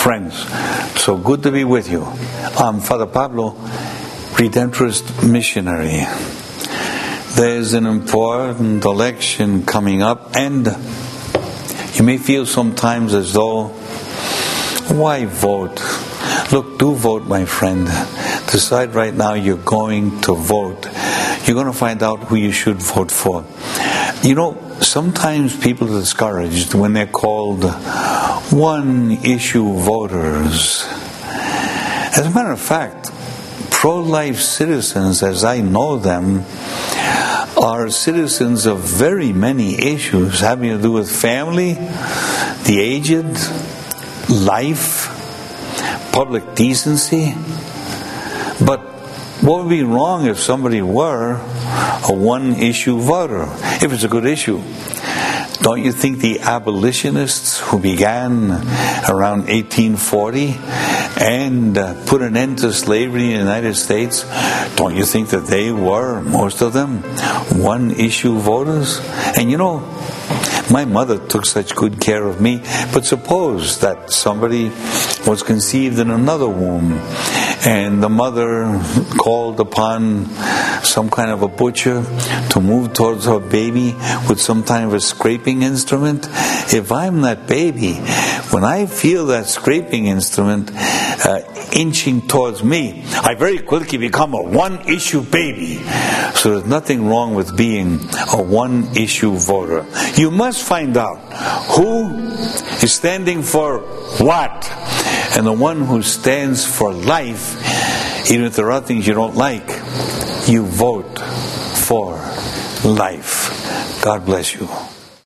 friends. So good to be with you. I'm Father Pablo, Redemptorist missionary. There's an important election coming up, and you may feel sometimes as though, why vote? Look, do vote, my friend. Decide right now you're going to vote. You're going to find out who you should vote for. You know, sometimes people are discouraged when they're called one-issue voters. As a matter of fact, pro-life citizens, as I know them, are citizens of very many issues having to do with family, the aged, life, public decency. But what would be wrong if somebody were a one-issue voter, if it's a good issue? Don't you think the abolitionists who began around 1840 and put an end to slavery in the United States, don't you think that they were, most of them, one-issue voters? And you know, my mother took such good care of me, but suppose that somebody was conceived in another womb and the mother called upon some kind of a butcher to move towards her baby with some kind of a scraping instrument. If I'm that baby, when I feel that scraping instrument inching towards me, I very quickly become a one-issue baby. So there's nothing wrong with being a one-issue voter. You must find out who is standing for what. And the one who stands for life, even if there are things you don't like, you vote for life. God bless you.